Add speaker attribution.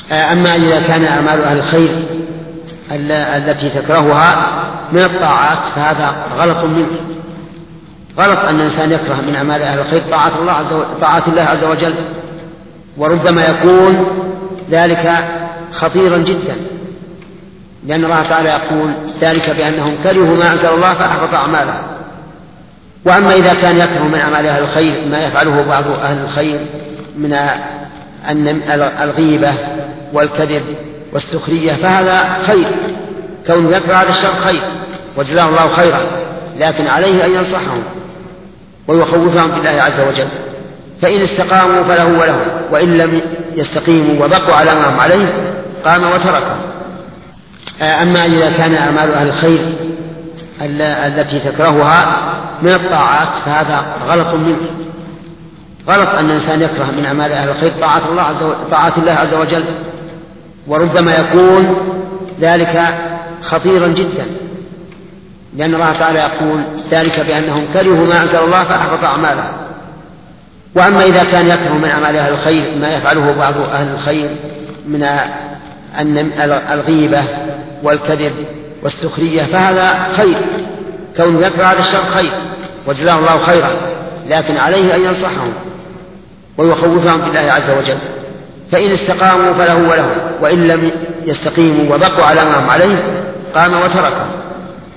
Speaker 1: أما إذا كان أعمال أهل الخير التي تكرهها من الطاعات فهذا غلط منك. غلط أن الإنسان يكره من أعمال أهل الخير طاعة الله عز وجل، وربما يكون ذلك خطيرا جدا، لأن الله تعالى يقول ذلك بأنهم كرهوا ما أنزل الله فأحبط أعمالهم. وأما إذا كان يكره من أعمال أهل الخير ما يفعله بعض أهل الخير من الغيبة والكذب والسخرية فهذا خير، كونه يكره هذا الشر خير وجزاه الله خيرا، لكن عليه أن ينصحهم ويخوفهم بالله عز وجل، فإن استقاموا فله وله، وإن لم يستقيموا وبقوا على ما هم عليه قام وتركهم. أما إذا كان أعمال أهل الخير التي تكرهها من الطاعات فهذا غلط منك. غلط أن الإنسان يكره من أعمال أهل الخير طاعة الله عز وجل، وربما يكون ذلك خطيرا جدا، لأن الله تعالى يقول ذلك بأنهم كرهوا ما أنزل الله فأحبط أعمالهم. وأما إذا كان يكره من أعمال أهل الخير ما يفعله بعض أهل الخير من الغيبة والكذب والسخرية فهذا خير، كونه يكره هذا الشر خير وجزاه الله خيرا، لكن عليه أن ينصحهم ويخوفهم بالله عز وجل، فإن استقاموا فله وله، وإن لم يستقيموا وبقوا على ما هم عليه قام وتركهم.